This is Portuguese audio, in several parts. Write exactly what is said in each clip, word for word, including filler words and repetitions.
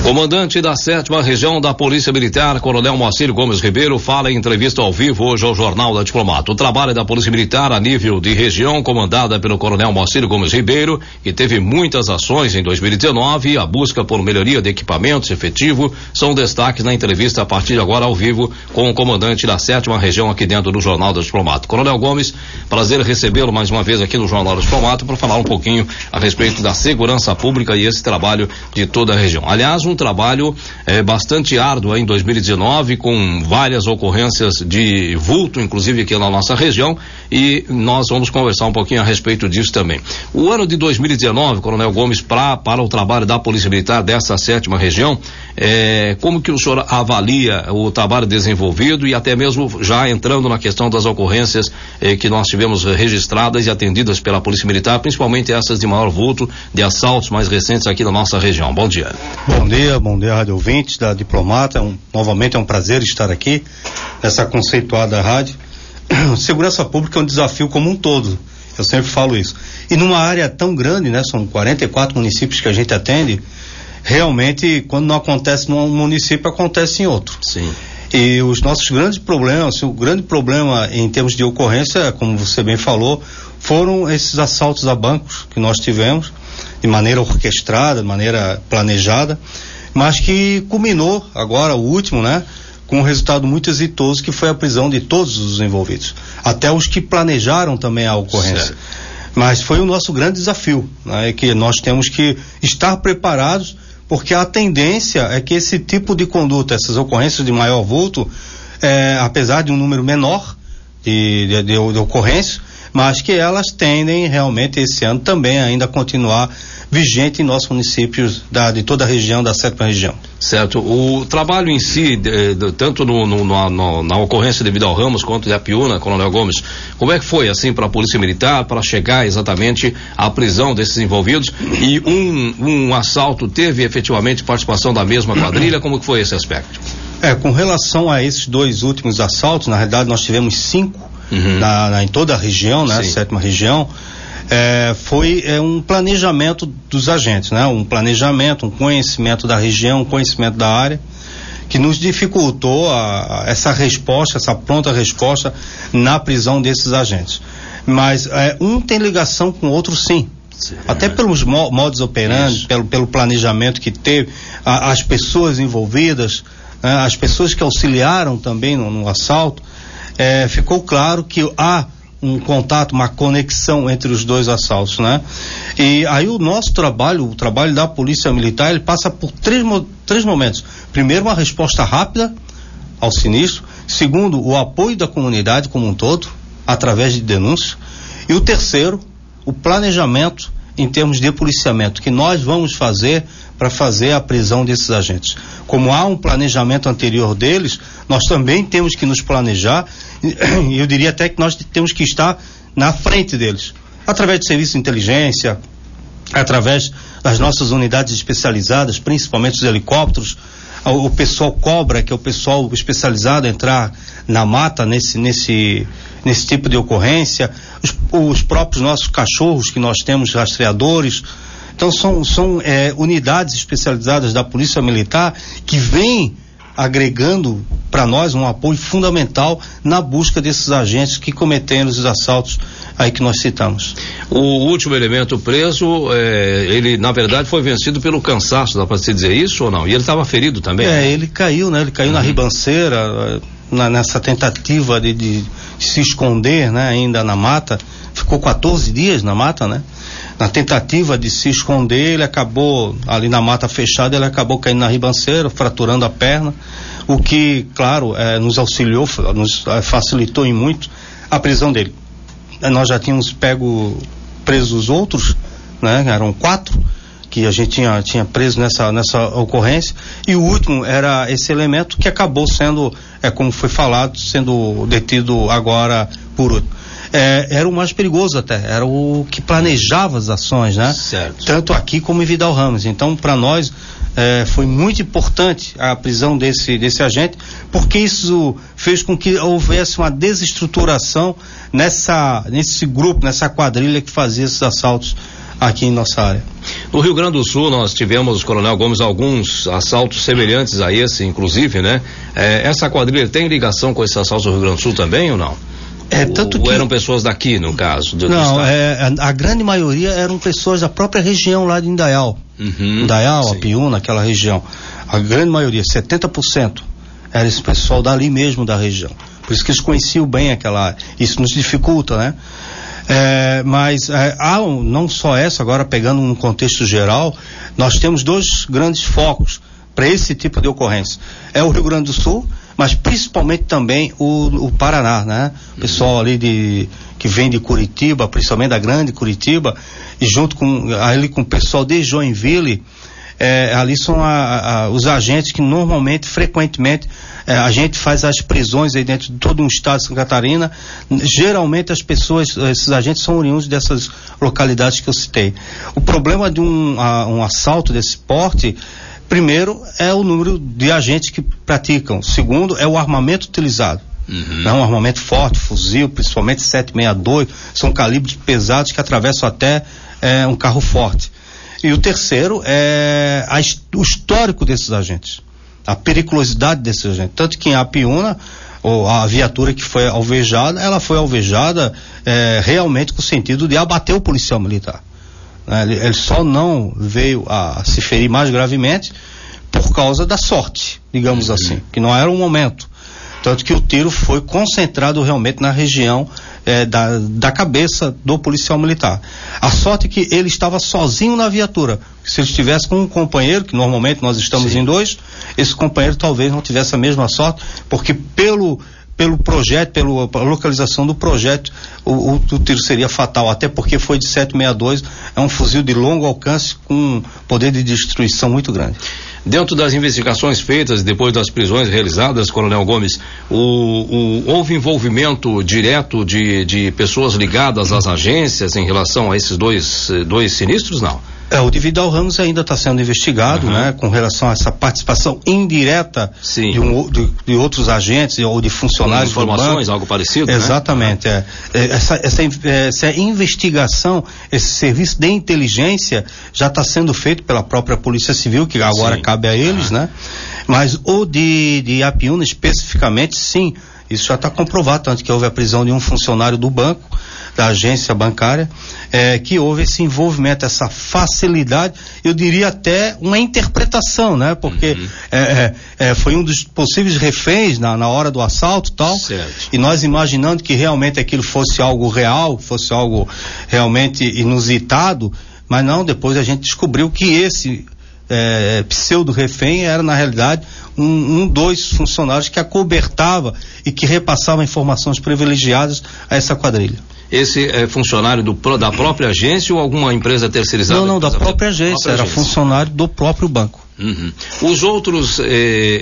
Comandante da sétima região da Polícia Militar, Coronel Moacir Gomes Ribeiro, fala em entrevista ao vivo hoje ao Jornal da Diplomata. O trabalho da Polícia Militar a nível de região, comandada pelo Coronel Moacir Gomes Ribeiro, que teve muitas ações em dois mil e dezenove, a busca por melhoria de equipamentos efetivo, são destaques na entrevista a partir de agora ao vivo com o comandante da sétima região aqui dentro do Jornal da Diplomata. Coronel Gomes, prazer recebê-lo mais uma vez aqui no Jornal da Diplomata para falar um pouquinho a respeito da segurança pública e esse trabalho de toda a região. Aliás, um trabalho eh, bastante árduo em dois mil e dezenove, com várias ocorrências de vulto, inclusive aqui na nossa região, e nós vamos conversar um pouquinho a respeito disso também. O ano de dois mil e dezenove, Coronel Gomes, pra, para o trabalho da Polícia Militar dessa sétima região, eh, como que o senhor avalia o trabalho desenvolvido e até mesmo já entrando na questão das ocorrências eh, que nós tivemos registradas e atendidas pela Polícia Militar, principalmente essas de maior vulto, de assaltos mais recentes aqui na nossa região. Bom dia. Bom dia, bom dia, rádio ouvintes da Diplomata. É um, novamente é um prazer estar aqui nessa conceituada rádio. Segurança pública é um desafio como um todo, eu sempre falo isso. E numa área tão grande, né, são quarenta e quatro municípios que a gente atende, realmente quando não acontece num município, acontece em outro. Sim. E os nossos grandes problemas, o grande problema em termos de ocorrência, como você bem falou, foram esses assaltos a bancos que nós tivemos, de maneira orquestrada, de maneira planejada, mas que culminou agora, o último, né, com um resultado muito exitoso, que foi a prisão de todos os envolvidos, até os que planejaram também a ocorrência. Certo. Mas foi o nosso grande desafio, né, que nós temos que estar preparados, porque a tendência é que esse tipo de conduta, essas ocorrências de maior vulto, é, apesar de um número menor de, de, de, de ocorrências, mas que elas tendem realmente esse ano também ainda a continuar vigente em nossos municípios da, de toda a região, da sétima região. Certo. O trabalho em si, de, de, tanto no, no, no, na ocorrência de Vidal Ramos quanto de Apiúna, Coronel Gomes, como é que foi assim para a Polícia Militar para chegar exatamente à prisão desses envolvidos? E um, um assalto teve efetivamente participação da mesma quadrilha? Como que foi esse aspecto? É, com relação a esses dois últimos assaltos, na realidade nós tivemos cinco uhum. na, na, em toda a região, né, sétima região. É, foi é, um planejamento dos agentes, né? Um planejamento, um conhecimento da região, um conhecimento da área, que nos dificultou a, a, essa resposta, essa pronta resposta na prisão desses agentes. Mas é, um tem ligação com o outro, sim. Sim. Até pelos mo modus operandi, pelo, pelo planejamento que teve, a, as pessoas envolvidas, né? As pessoas que auxiliaram também no, no assalto, é, ficou claro que há um contato, uma conexão entre os dois assaltos, né? E aí o nosso trabalho, o trabalho da Polícia Militar, ele passa por três, três momentos. Primeiro, uma resposta rápida ao sinistro. Segundo, o apoio da comunidade como um todo, através de denúncias. E o terceiro, o planejamento em termos de policiamento, que nós vamos fazer para fazer a prisão desses agentes. Como há um planejamento anterior deles, nós também temos que nos planejar, e eu diria até que nós temos que estar na frente deles, através de serviço de inteligência, através das nossas unidades especializadas, principalmente os helicópteros, o, o pessoal Cobra, que é o pessoal especializado a entrar na mata nesse, nesse, nesse tipo de ocorrência, os, os próprios nossos cachorros que nós temos, rastreadores. Então são, são é, unidades especializadas da Polícia Militar que vêm agregando para nós um apoio fundamental na busca desses agentes que cometeram os assaltos aí que nós citamos. O último elemento preso, é, ele na verdade foi vencido pelo cansaço, dá para se dizer isso ou não? E ele estava ferido também? É, né? ele caiu, né? Ele caiu uhum. na ribanceira, na, nessa tentativa de, de se esconder, né? Ainda na mata, ficou quatorze dias na mata, né? Na tentativa de se esconder, ele acabou ali na mata fechada, ele acabou caindo na ribanceira, fraturando a perna, o que, claro, eh, nos auxiliou, nos eh, facilitou em muito a prisão dele. Eh, nós já tínhamos pego presos os outros, né? Eram quatro que a gente tinha, tinha preso nessa, nessa ocorrência, e o último era esse elemento que acabou sendo, é, como foi falado, sendo detido agora por último. É, era o mais perigoso até, era o que planejava as ações, né? Certo. Tanto aqui como em Vidal Ramos. Então, para nós, é, foi muito importante a prisão desse, desse agente, porque isso fez com que houvesse uma desestruturação nessa, nesse grupo, nessa quadrilha que fazia esses assaltos aqui em nossa área. No Rio Grande do Sul nós tivemos, Coronel Gomes, alguns assaltos semelhantes a esse, inclusive, né? É, essa quadrilha tem ligação com esses assaltos do Rio Grande do Sul também ou não? É, tanto ou que... eram pessoas daqui, no caso? Do, não, do é, a, a grande maioria eram pessoas da própria região lá de Indaial. Uhum, Indaial, Apiúna, aquela região. A grande maioria, setenta por cento, era esse pessoal dali mesmo da região. Por isso que eles conheciam bem aquela área. Isso nos dificulta, né? É, mas é, há um, não só essa, agora pegando um contexto geral, nós temos dois grandes focos para esse tipo de ocorrência. É o Rio Grande do Sul, mas principalmente também o, o Paraná, né? O pessoal ali de, que vem de Curitiba, principalmente da grande Curitiba, e junto com, ali com o pessoal de Joinville, é, ali são a, a, os agentes que normalmente, frequentemente, é, a gente faz as prisões aí dentro de todo um estado de Santa Catarina. Geralmente as pessoas, esses agentes são oriundos dessas localidades que eu citei. O problema de um, a, um assalto desse porte, primeiro, é o número de agentes que praticam. Segundo, é o armamento utilizado. Uhum. É um armamento forte, fuzil, principalmente sete sessenta e dois, são calibres pesados que atravessam até é, um carro forte. E o terceiro é a, o histórico desses agentes, a periculosidade desses agentes. Tanto que em Apiúna, ou a viatura que foi alvejada, ela foi alvejada é, realmente com o sentido de abater o policial militar. Ele, ele só não veio a se ferir mais gravemente por causa da sorte, digamos uhum. assim, que não era o momento. Tanto que o tiro foi concentrado realmente na região eh, da, da cabeça do policial militar. A sorte é que ele estava sozinho na viatura. Se ele estivesse com um companheiro, que normalmente nós estamos Sim. em dois, esse companheiro talvez não tivesse a mesma sorte, porque pelo pelo projeto, pela localização do projeto, o, o, o tiro seria fatal, até porque foi de sete sessenta e dois, é um fuzil de longo alcance com poder de destruição muito grande. Dentro das investigações feitas, depois das prisões realizadas, Coronel Gomes, o, o, houve envolvimento direto de, de pessoas ligadas às agências em relação a esses dois, dois sinistros, não? É, o de Vidal Ramos ainda está sendo investigado, uhum. né, com relação a essa participação indireta de, um, de, de outros agentes ou de funcionários com informações, algo parecido, exatamente, né? é. é essa, essa, essa investigação, esse serviço de inteligência já está sendo feito pela própria Polícia Civil, que agora sim. cabe a eles, uhum. né? Mas o de, de Apiúna especificamente, sim, isso já está comprovado, tanto que houve a prisão de um funcionário do banco, da agência bancária, é, que houve esse envolvimento, essa facilidade, eu diria até uma interpretação, né? Porque uhum. é, é, é, foi um dos possíveis reféns na, na hora do assalto e tal, certo. E nós imaginando que realmente aquilo fosse algo real, fosse algo realmente inusitado, mas não, depois a gente descobriu que esse é, pseudo-refém era na realidade um, um, dois funcionários que acobertava e que repassava informações privilegiadas a essa quadrilha. Esse é funcionário do, da própria agência ou alguma empresa terceirizada? Não, não, da própria agência, própria era agência. Funcionário do próprio banco. Uhum. Os outros, eh,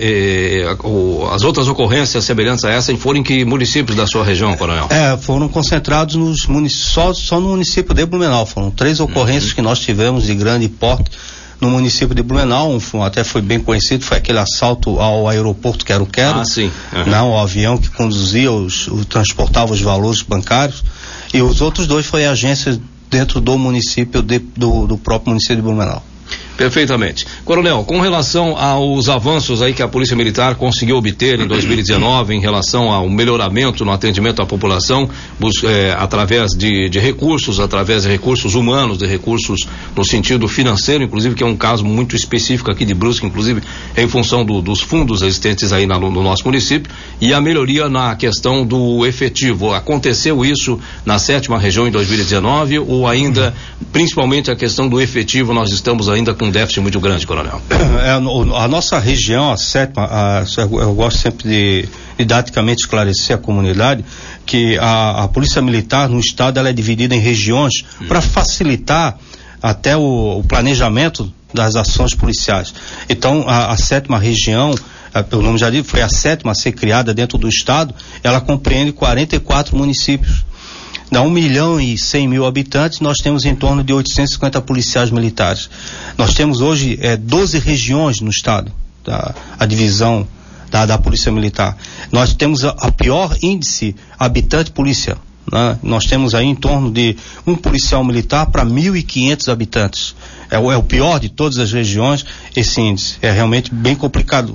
eh, o, as outras ocorrências semelhantes a essa foram em que municípios da sua região, Coronel? É, foram concentrados nos municípios, só, só no município de Blumenau, foram três ocorrências uhum. que nós tivemos de grande porte no município de Blumenau, um, até foi bem conhecido, foi aquele assalto ao aeroporto Quero Quero, ah, sim. Uhum. Não, o avião que conduzia, os, o, transportava os valores bancários, e os outros dois foi agências dentro do município, de, do, do próprio município de Blumenau. Perfeitamente. Coronel, com relação aos avanços aí que a Polícia Militar conseguiu obter em dois mil e dezenove em relação ao melhoramento no atendimento à população, bus, é, através de, de recursos, através de recursos humanos, de recursos no sentido financeiro, inclusive, que é um caso muito específico aqui de Brusque, inclusive em função do, dos fundos existentes aí na, no, no nosso município, e a melhoria na questão do efetivo. Aconteceu isso na sétima região em dois mil e dezenove ou ainda, principalmente a questão do efetivo, nós estamos ainda com um déficit muito grande, Coronel? É, a nossa região, a sétima, a, eu gosto sempre de didaticamente esclarecer a comunidade que a, a Polícia Militar no estado ela é dividida em regiões hum. para facilitar até o, o planejamento das ações policiais. Então, a, a sétima região, a, pelo nome já disse, foi a sétima a ser criada dentro do estado, ela compreende quarenta e quatro municípios. Dá um milhão e cem mil habitantes, nós temos em torno de oitocentos e cinquenta policiais militares. Nós temos hoje é, doze regiões no estado, da, a divisão da, da Polícia Militar. Nós temos a, a pior índice habitante polícia né? Nós temos aí em torno de um policial militar para mil e quinhentos habitantes. É o, é o pior de todas as regiões, esse índice. É realmente bem complicado.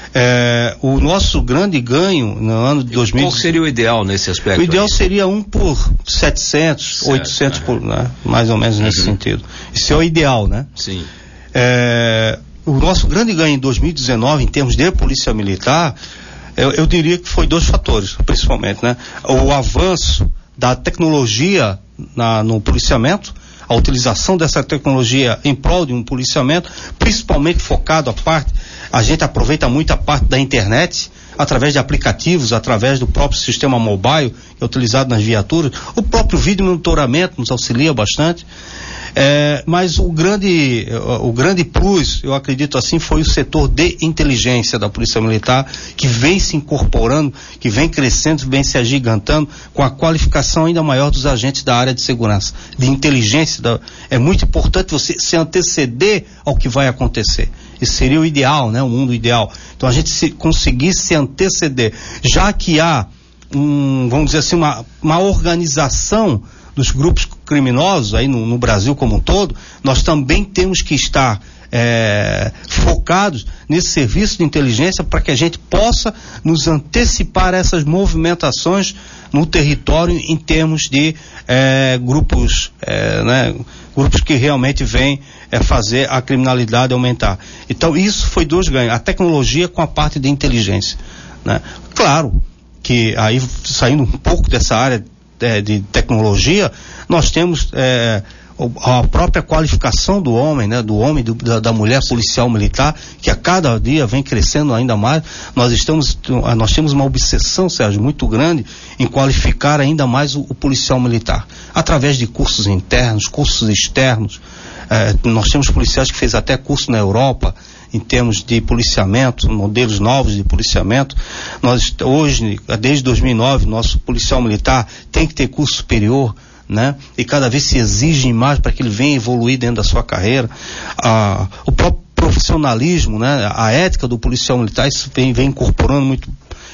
É, o nosso grande ganho no ano de dois mil... Qual seria o ideal nesse aspecto? O ideal aí? seria um por setecentos, certo, oitocentos, é. por, né? Mais ou menos nesse uhum. sentido. Isso é o ideal, né? Sim. É, o nosso grande ganho em dois mil e dezenove, em termos de polícia militar, eu, eu diria que foi dois fatores, principalmente, né? O avanço da tecnologia na, no policiamento, a utilização dessa tecnologia em prol de um policiamento, principalmente focado a parte, a gente aproveita muito a parte da internet, através de aplicativos, através do próprio sistema mobile, que é utilizado nas viaturas, o próprio vídeo monitoramento nos auxilia bastante, é, mas o grande, o grande plus, eu acredito assim, foi o setor de inteligência da Polícia Militar, que vem se incorporando, que vem crescendo, vem se agigantando, com a qualificação ainda maior dos agentes da área de segurança, de inteligência. Da, é muito importante você se anteceder ao que vai acontecer. Isso seria o ideal, né? O mundo ideal. Então a gente se conseguir se anteceder, já que há um, vamos dizer assim, uma, uma organização dos grupos criminosos aí no, no Brasil como um todo, nós também temos que estar é, focados nesse serviço de inteligência para que a gente possa nos antecipar a essas movimentações no território em termos de é, grupos, é, né, grupos que realmente vêm é, fazer a criminalidade aumentar. Então isso foi dois ganhos, a tecnologia com a parte de inteligência, né? Claro que aí saindo um pouco dessa área É, de tecnologia, nós temos é, a própria qualificação do homem, né, do homem, do, da, da mulher policial militar, que a cada dia vem crescendo ainda mais. Nós estamos, nós temos uma obsessão, Sérgio, muito grande em qualificar ainda mais o, o policial militar, através de cursos internos, cursos externos. É, nós temos policiais que fez até curso na Europa em termos de policiamento, modelos novos de policiamento. Nós hoje, desde dois mil e nove, nosso policial militar tem que ter curso superior, né? E cada vez se exige mais para que ele venha evoluir dentro da sua carreira. Ah, o próprio profissionalismo, né? A ética do policial militar, isso vem, vem incorporando muito.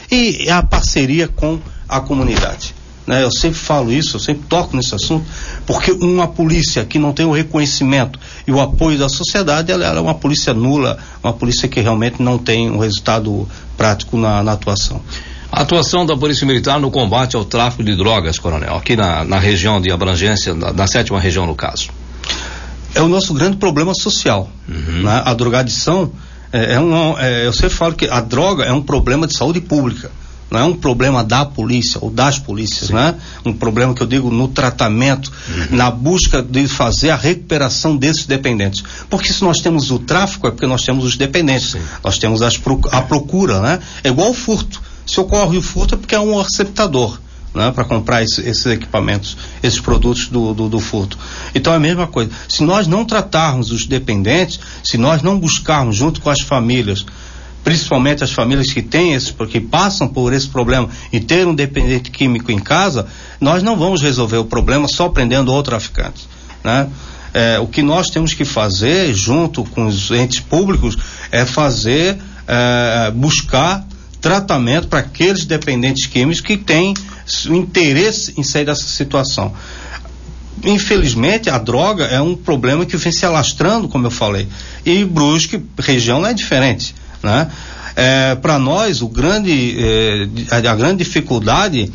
E a parceria com a comunidade. Né, eu sempre falo isso, eu sempre toco nesse assunto, porque uma polícia que não tem o reconhecimento e o apoio da sociedade, ela, ela é uma polícia nula, uma polícia que realmente não tem um resultado prático na, na atuação. A atuação da Polícia Militar no combate ao tráfico de drogas, coronel, aqui na, na região de abrangência, na, na sétima região no caso. É o nosso grande problema social. Uhum. Né? A drogadição, é, é um, é, eu sempre falo que a droga é um problema de saúde pública. Não é um problema da polícia ou das polícias, né? Um problema que eu digo no tratamento, uhum. na busca de fazer a recuperação desses dependentes. Porque se nós temos o tráfico, é porque nós temos os dependentes. Sim. Nós temos as, a procura, né? É igual o furto. Se ocorre o furto é porque é um receptador, né? Para comprar esse, esses equipamentos, esses produtos do, do, do furto. Então é a mesma coisa. Se nós não tratarmos os dependentes, se nós não buscarmos junto com as famílias, principalmente as famílias que têm esse, porque passam por esse problema e ter um dependente químico em casa, nós não vamos resolver o problema só prendendo outros traficantes, né? É, o que nós temos que fazer junto com os entes públicos é fazer, é, buscar tratamento para aqueles dependentes químicos que têm interesse em sair dessa situação. Infelizmente a droga é um problema que vem se alastrando, como eu falei, e Brusque, região, não é diferente. Né? É, para nós o grande, é, a grande dificuldade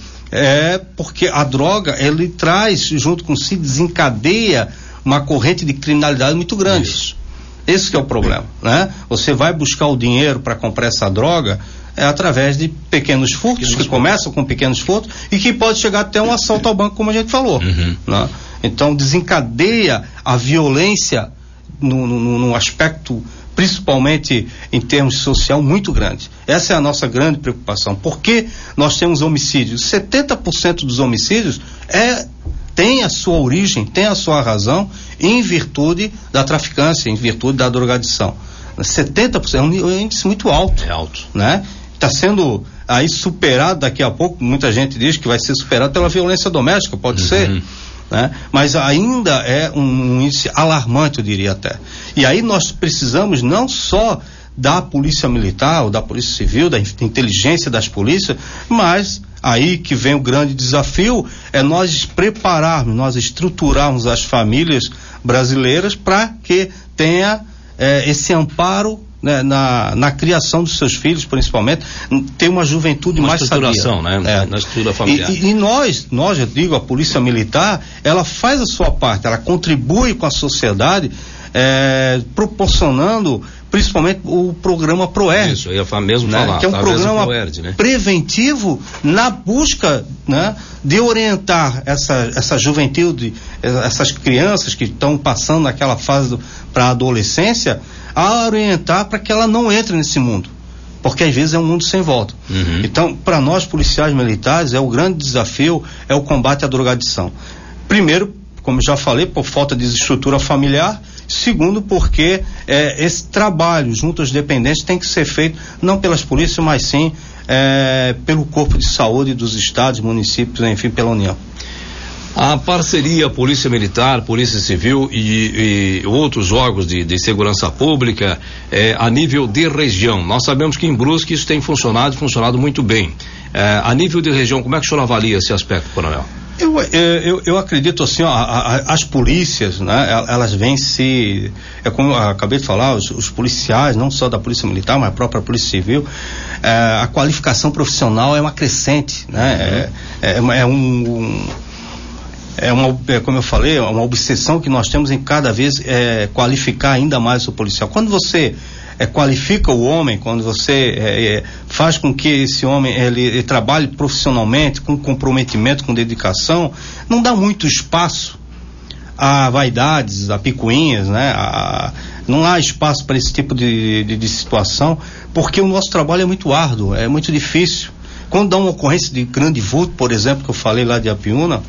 é porque a droga ele traz junto com si, desencadeia uma corrente de criminalidade muito grande. Isso. Esse que é o problema, né? Você vai buscar o dinheiro para comprar essa droga é através de pequenos furtos, pequenos que furtos. começam com pequenos furtos e que pode chegar até um assalto ao banco, como a gente falou. Uhum. Né? Então desencadeia a violência no, no, no aspecto, principalmente em termos social, muito grande. Essa é a nossa grande preocupação. Porque nós temos homicídios? setenta por cento dos homicídios é, tem a sua origem, tem a sua razão em virtude da traficância, em virtude da drogadição. setenta por cento é um índice muito alto. É alto. Né? Está sendo aí superado daqui a pouco, muita gente diz que vai ser superado pela violência doméstica, pode uhum. ser. Né? Mas ainda é um, um índice alarmante, eu diria até. E aí nós precisamos não só da Polícia Militar, ou da Polícia Civil, da inteligência das polícias, mas aí que vem o grande desafio, é nós prepararmos, nós estruturarmos as famílias brasileiras para que tenha eh, esse amparo, né, na, na criação dos seus filhos, principalmente, ter uma juventude uma mais sadia. Né? É. Na estrutura familiar. E, e, e nós, nós, eu digo, a Polícia Militar, ela faz a sua parte, ela contribui com a sociedade, é, proporcionando principalmente o programa ProERD. Isso, eu ia mesmo né? falar. Que é um programa ProERD, né? preventivo na busca, né, de orientar essa, essa juventude, essas crianças que estão passando naquela fase para a adolescência, a orientar para que ela não entre nesse mundo, porque às vezes é um mundo sem volta. Uhum. Então, para nós policiais militares, é o grande desafio, é o combate à drogadição. Primeiro, como eu já falei, por falta de estrutura familiar. Segundo, porque é, esse trabalho junto aos dependentes tem que ser feito não pelas polícias, mas sim é, pelo corpo de saúde dos estados, municípios, enfim, pela União. A parceria Polícia Militar, Polícia Civil e, e outros órgãos de, de segurança pública é, a nível de região. Nós sabemos que em Brusque isso tem funcionado e funcionado muito bem. É, a nível de região, como é que o senhor avalia esse aspecto, coronel? Eu, eu, eu acredito assim, ó, a, a, as polícias, né, elas vêm se, é como eu acabei de falar, os, os policiais, não só da Polícia Militar, mas a própria Polícia Civil, é, a qualificação profissional é uma crescente, né, uhum. é, é, é um, um é uma, é, como eu falei, é uma obsessão que nós temos em cada vez é, qualificar ainda mais o policial. Quando você É, qualifica o homem, quando você é, é, faz com que esse homem ele, ele trabalhe profissionalmente, com comprometimento, com dedicação, não dá muito espaço a vaidades, a picuinhas, né? A, não há espaço para esse tipo de, de, de situação, porque o nosso trabalho é muito árduo, é muito difícil. Quando dá uma ocorrência de grande vulto, por exemplo, que eu falei lá de Apiúna,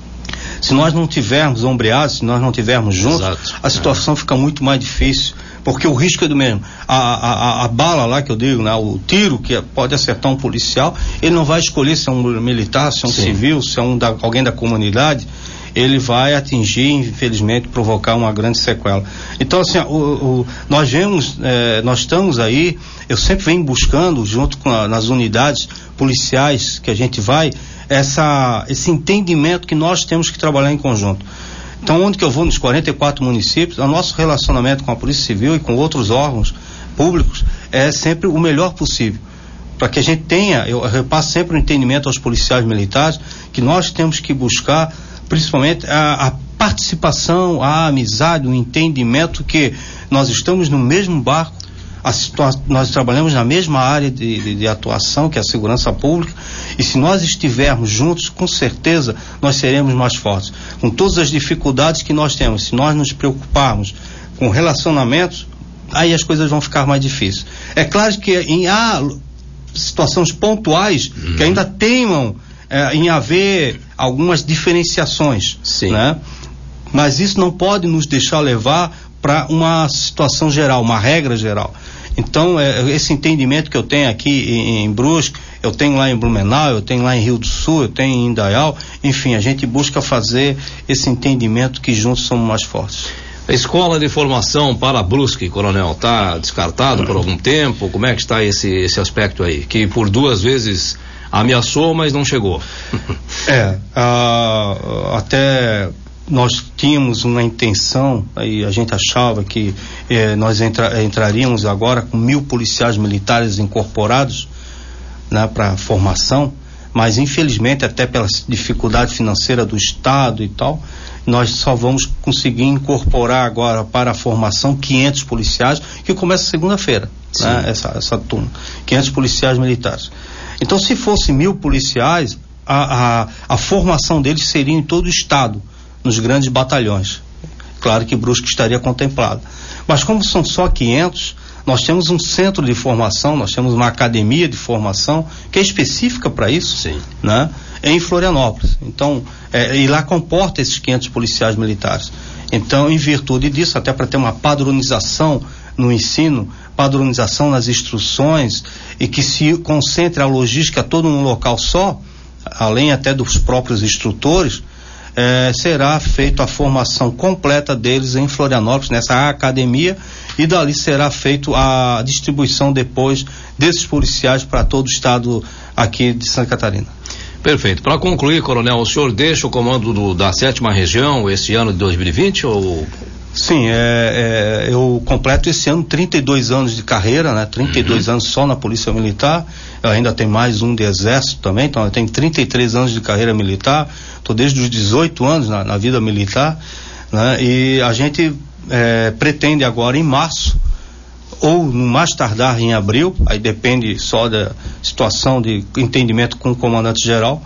se nós não tivermos ombreados, se nós não tivermos juntos, Exato. a situação é. fica muito mais difícil, porque o risco é do mesmo. A, a, a, a bala lá que eu digo, né, o tiro que pode acertar um policial, ele não vai escolher se é um militar, se é um Sim. civil, se é um da, alguém da comunidade, ele vai atingir, infelizmente, provocar uma grande sequela. Então, assim, o, o, nós vemos, eh, nós estamos aí, eu sempre venho buscando, junto com a, nas unidades policiais que a gente vai, essa, esse entendimento que nós temos que trabalhar em conjunto. Então, onde que eu vou, nos quarenta e quatro municípios, o nosso relacionamento com a Polícia Civil e com outros órgãos públicos é sempre o melhor possível, para que a gente tenha, eu repasso sempre o entendimento aos policiais militares, que nós temos que buscar, principalmente, a, a participação, a amizade, o entendimento que nós estamos no mesmo barco, a situa- nós trabalhamos na mesma área de, de, de atuação, que é a segurança pública, e se nós estivermos juntos, com certeza nós seremos mais fortes. Com todas as dificuldades que nós temos, se nós nos preocuparmos com relacionamentos, aí as coisas vão ficar mais difíceis. É claro que em há situações pontuais uhum. que ainda teimam é, em haver algumas diferenciações, Sim. né? Mas isso não pode nos deixar levar para uma situação geral, uma regra geral. Então, é, esse entendimento que eu tenho aqui em, em Brusque, eu tenho lá em Blumenau, eu tenho lá em Rio do Sul, eu tenho em Indaial, enfim, a gente busca fazer esse entendimento que juntos somos mais fortes. A escola de formação para Brusque, coronel, está descartado por algum tempo? Como é que está esse, esse aspecto aí? Que por duas vezes ameaçou, mas não chegou. é, uh, até nós tínhamos uma intenção, aí a gente achava que eh, nós entra, entraríamos agora com mil policiais militares incorporados, né, para formação, mas infelizmente até pela dificuldade financeira do Estado e tal, nós só vamos conseguir incorporar agora para a formação quinhentos policiais, que começa segunda-feira, né, essa, essa turma, quinhentos policiais militares. Então, se fosse mil policiais, a, a, a formação deles seria em todo o Estado, nos grandes batalhões. Claro que Brusque estaria contemplado. Mas como são só quinhentos, nós temos um centro de formação, nós temos uma academia de formação que é específica para isso, Sim. né? Em Florianópolis. Então, é, e lá comporta esses quinhentos policiais militares. Então, em virtude disso, até para ter uma padronização no ensino, padronização nas instruções, e que se concentre a logística toda num local só, além até dos próprios instrutores, eh, será feita a formação completa deles em Florianópolis, nessa academia, e dali será feita a distribuição depois desses policiais para todo o estado aqui de Santa Catarina. Perfeito. Para concluir, coronel, o senhor deixa o comando do, da sétima região esse ano de dois mil e vinte ou... Sim, é, é, eu completo esse ano trinta e dois anos de carreira, né? trinta e dois uhum. anos só na Polícia Militar. Eu ainda tenho mais um de Exército também, então eu tenho trinta e três anos de carreira militar. Estou desde os dezoito anos na, na vida militar, né? E a gente é, pretende agora em março, ou no mais tardar em abril, aí depende só da situação de entendimento com o comandante-geral,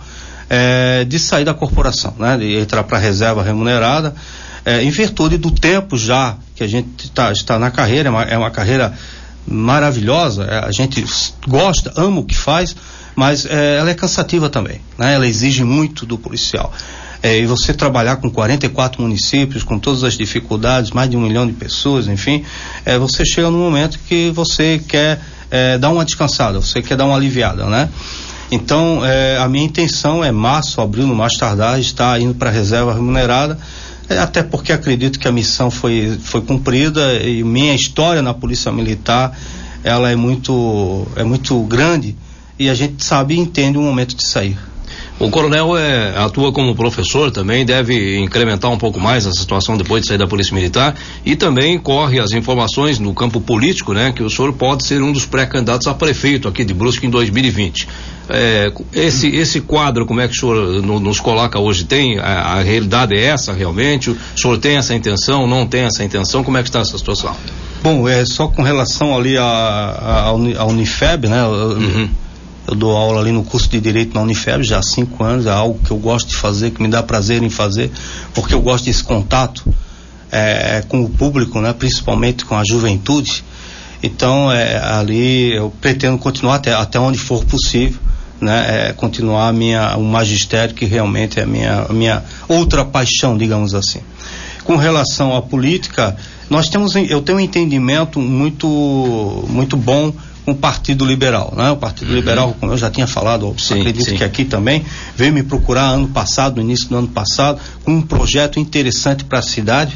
é, de sair da corporação, né? De entrar para a reserva remunerada. É, em virtude do tempo já que a gente tá, está na carreira, é uma, é uma carreira maravilhosa, é, a gente gosta, ama o que faz, mas é, ela é cansativa também, né? Ela exige muito do policial. É, e você trabalhar com quarenta e quatro municípios, com todas as dificuldades, mais de um milhão de pessoas, enfim, é, você chega num momento que você quer é, dar uma descansada, você quer dar uma aliviada, né? Então, é, a minha intenção é março, abril, no mais tardar, estar indo para a reserva remunerada, até porque acredito que a missão foi, foi cumprida e minha história na Polícia Militar, ela é muito, é muito grande e a gente sabe e entende o momento de sair. O coronel é, atua como professor também, deve incrementar um pouco mais essa situação depois de sair da Polícia Militar e também corre as informações no campo político, né, que o senhor pode ser um dos pré-candidatos a prefeito aqui de Brusque em dois mil e vinte. É, esse, esse quadro, como é que o senhor no, nos coloca hoje? Tem, a, a realidade é essa realmente? O senhor tem essa intenção, não tem essa intenção? Como é que está essa situação? Bom, é só com relação ali a, a, a Unifeb, né? Uhum. Eu dou aula ali no curso de Direito na Unifeb já há cinco anos, é algo que eu gosto de fazer, que me dá prazer em fazer, porque eu gosto desse contato é, com o público, né? Principalmente com a juventude. Então, é, ali eu pretendo continuar até, até onde for possível, né? É, continuar a minha, o magistério, que realmente é a minha, a minha outra paixão, digamos assim. Com relação à política, nós temos, eu tenho um entendimento muito, muito bom com o Partido Liberal, né? O Partido uhum. Liberal, como eu já tinha falado, sim, acredito sim. que aqui também, veio me procurar ano passado, no início do ano passado, com um projeto interessante para a cidade,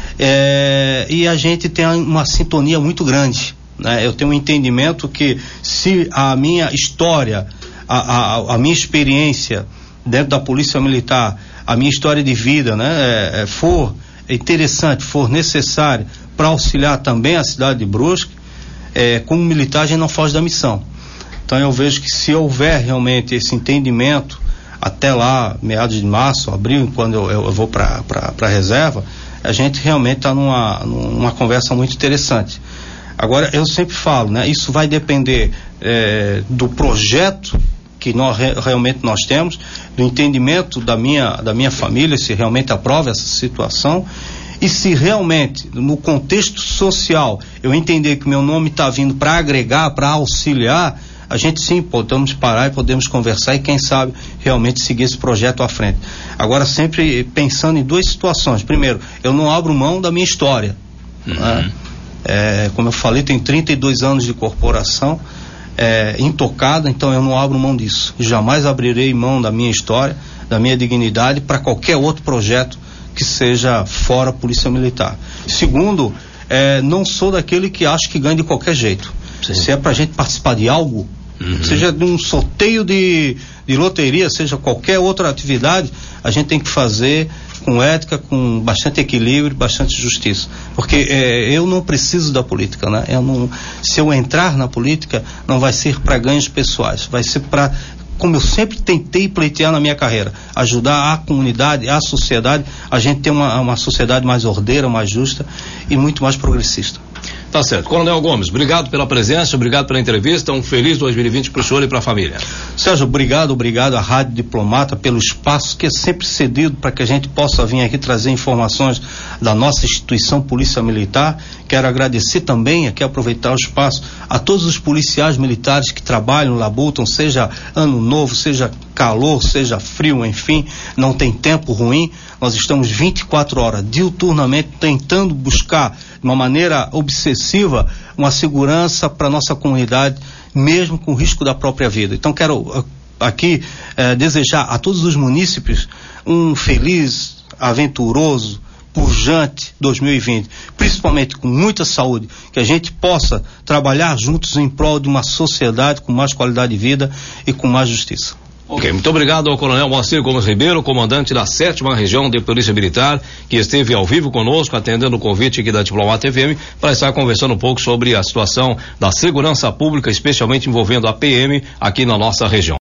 é, e a gente tem uma sintonia muito grande, né? Eu tenho um entendimento que se a minha história, a, a, a minha experiência dentro da Polícia Militar, a minha história de vida, né, é, for interessante, for necessário para auxiliar também a cidade de Brusque, É, como militar a gente não foge da missão. Então eu vejo que se houver realmente esse entendimento até lá, meados de março, abril, quando eu, eu, eu vou para a reserva, a gente realmente está numa, numa conversa muito interessante. Agora, eu sempre falo, né, isso vai depender é, do projeto que nós realmente nós temos, do entendimento da minha, da minha família, se realmente aprova essa situação. E se realmente, no contexto social, eu entender que o meu nome está vindo para agregar, para auxiliar, a gente sim, podemos parar e podemos conversar e quem sabe realmente seguir esse projeto à frente. Agora, sempre pensando em duas situações. Primeiro, eu não abro mão da minha história. Uhum. Né? É, como eu falei, tenho trinta e dois anos de corporação, é, intocada, então eu não abro mão disso. Jamais abrirei mão da minha história, da minha dignidade para qualquer outro projeto que seja fora a Polícia Militar. Segundo, é, não sou daquele que acha que ganha de qualquer jeito. Sim. Se é pra gente participar de algo, uhum. seja de um sorteio de, de loteria, seja qualquer outra atividade, a gente tem que fazer com ética, com bastante equilíbrio, bastante justiça. Porque é, eu não preciso da política, né? Eu não, se eu entrar na política, não vai ser para ganhos pessoais, vai ser para, como eu sempre tentei pleitear na minha carreira, ajudar a comunidade, a sociedade, a gente ter uma, uma sociedade mais ordeira, mais justa e muito mais progressista. Tá certo. Coronel Gomes, obrigado pela presença, obrigado pela entrevista, um feliz dois mil e vinte para o senhor e para a família. Sérgio, obrigado, obrigado à Rádio Diplomata pelo espaço que é sempre cedido para que a gente possa vir aqui trazer informações da nossa instituição Polícia Militar. Quero agradecer também, aqui aproveitar o espaço, a todos os policiais militares que trabalham, labutam, seja ano novo, seja calor, seja frio, enfim, não tem tempo ruim. Nós estamos vinte e quatro horas, diuturnamente, tentando buscar de uma maneira obsessiva uma segurança para nossa comunidade, mesmo com o risco da própria vida. Então quero aqui eh, desejar a todos os munícipes um feliz, aventuroso, pujante dois mil e vinte, principalmente com muita saúde, que a gente possa trabalhar juntos em prol de uma sociedade com mais qualidade de vida e com mais justiça. Ok, muito obrigado ao Coronel Moacir Gomes Ribeiro, comandante da sétima Região de Polícia Militar, que esteve ao vivo conosco, atendendo o convite aqui da Diplomata F M, para estar conversando um pouco sobre a situação da segurança pública, especialmente envolvendo a P M aqui na nossa região.